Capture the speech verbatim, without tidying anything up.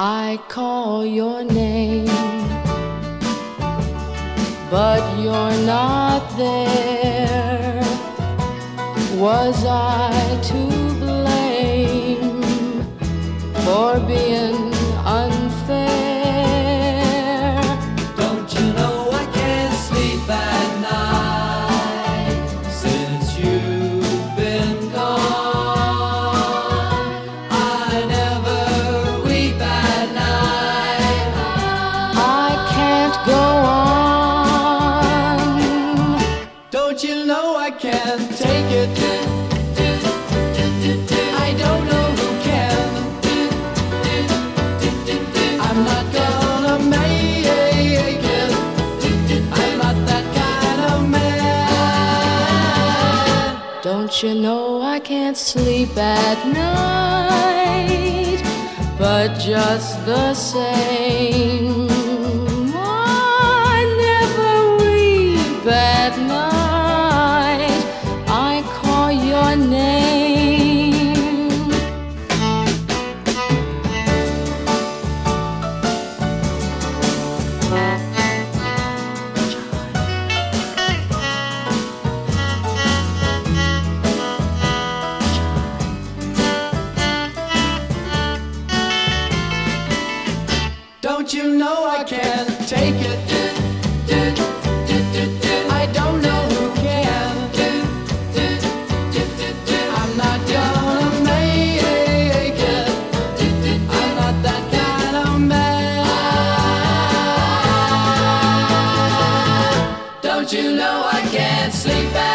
I call your name, but you're not there. Was I to blame for being unfair? Don't you know I can't sleep at night since you've been gone? I never weep at night. I can't go on. Don't you know I can't take it? I don't know who can. I'm not gonna make it. I'm not that kind of man. Don't you know I can't sleep at night, but just the same, I never weep at night. I call your name. Don't you know I can't take it? I don't know who can. I'm not gonna make it. I'm not that kind of man. Don't you know I can't sleep at